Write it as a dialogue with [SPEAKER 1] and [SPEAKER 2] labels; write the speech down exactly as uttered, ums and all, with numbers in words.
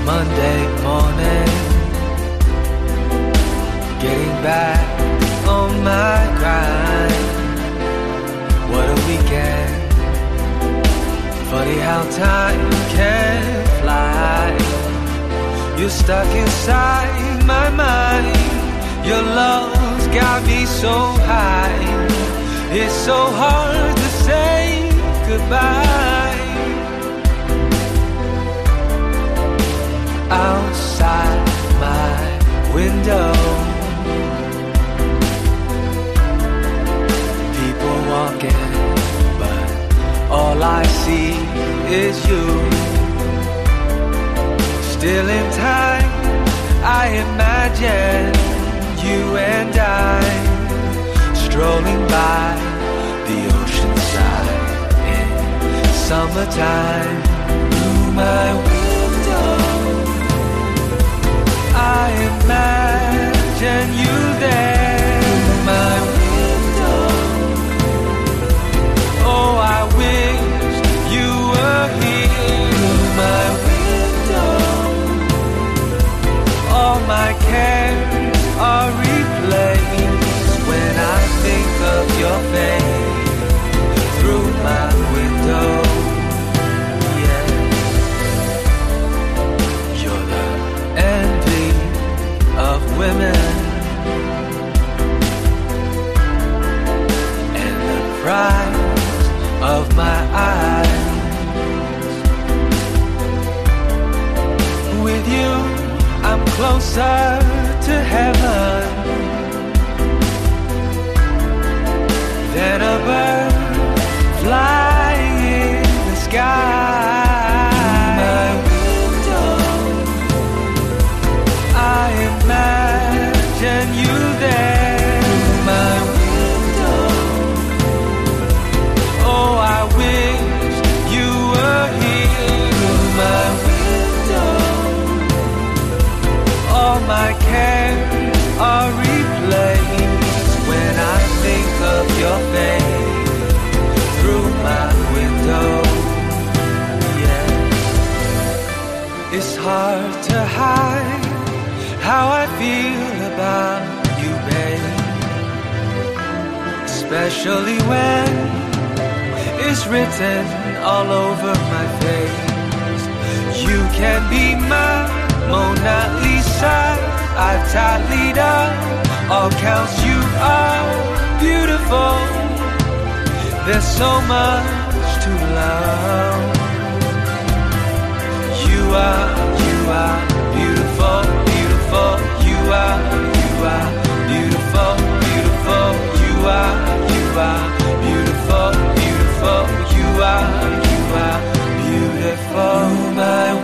[SPEAKER 1] Monday morning, getting back on my grind. What a weekend. Funny how time can fly. You're stuck inside my mind. Your love's got me so high. It's so hard to say goodbye. Outside my window, people walking, but all I see is you. Still in time, I imagine you and I strolling by the ocean side in summertime. Through my window, I imagine you there. Through my window, oh, I wish you were here. Through my window, all my cares are replaced when I think of your face. Through my window, yeah. You're the envy of women and the prize of my eyes. With you, I'm closer to heaven than a bird flying in the sky. My window, I imagine you there. My window, oh, I wish you were here. My window, all my cares are replaced when I think of your face. Through my window, yeah. It's hard to hide how I feel about you, babe. Especially when it's written all over my face. You can be my Mona Lisa, I've tallied up all counts. You are beautiful. There's so much to love. You are, you are beautiful, beautiful. You are, you are beautiful, beautiful. You are, you are beautiful, beautiful. You are, you are beautiful. My